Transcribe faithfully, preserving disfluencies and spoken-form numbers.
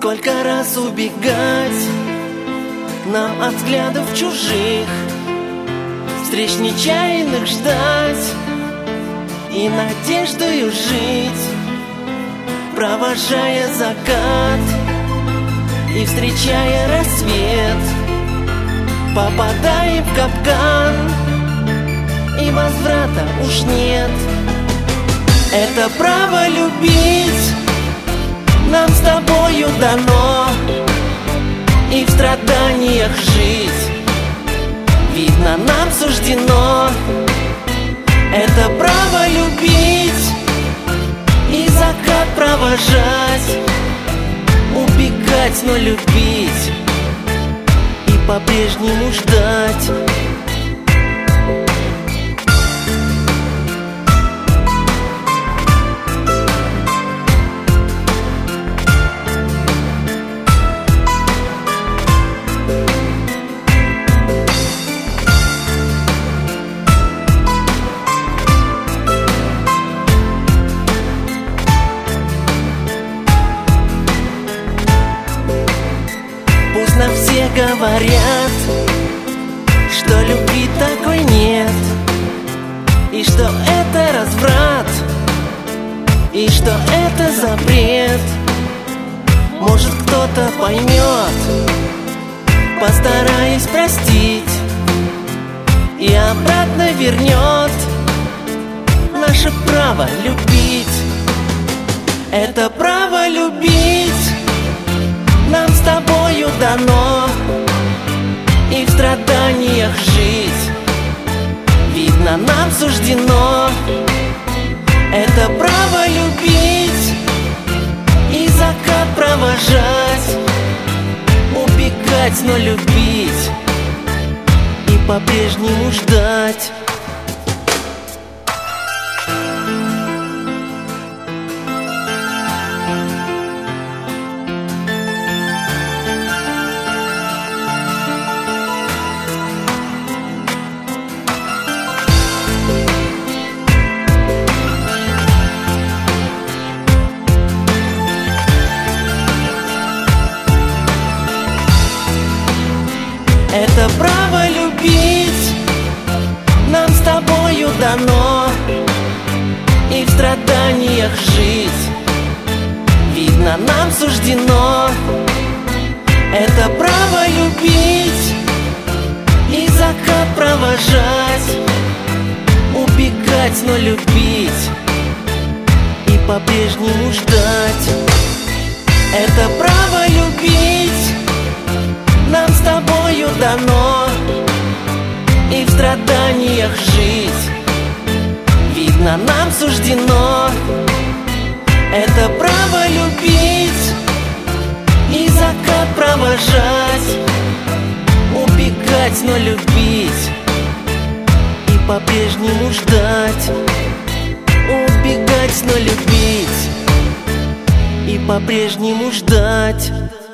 Сколько раз убегать нам от взглядов чужих, встреч нечаянных ждать и надеждою жить, провожая закат и встречая рассвет, попадаем в капкан, и возврата уж нет. Это право любить нам с тобою дано, и в страданиях жить, видно, нам суждено. Это право любить и закат провожать, убегать, но любить и по-прежнему ждать. Пусть все говорят, что любви такой нет, и что это разврат, и что это запрет. Может, кто-то поймет, постараясь простить, и обратно вернет наше право любить. Это право любить нам с тобою дано, и в страданиях жить, видно, нам суждено. Это право любить и закат провожать, убегать, но любить и по-прежнему ждать. Это право любить нам с тобою дано, и в страданиях жить, видно, нам суждено. Это право любить и закат провожать, убегать, но любить и по-прежнему ждать. Это право любить нам с тобою дано, и в страданиях жить, видно, нам суждено. Это право любить и закат провожать, убегать, но любить и по-прежнему ждать. Убегать, но любить и по-прежнему ждать.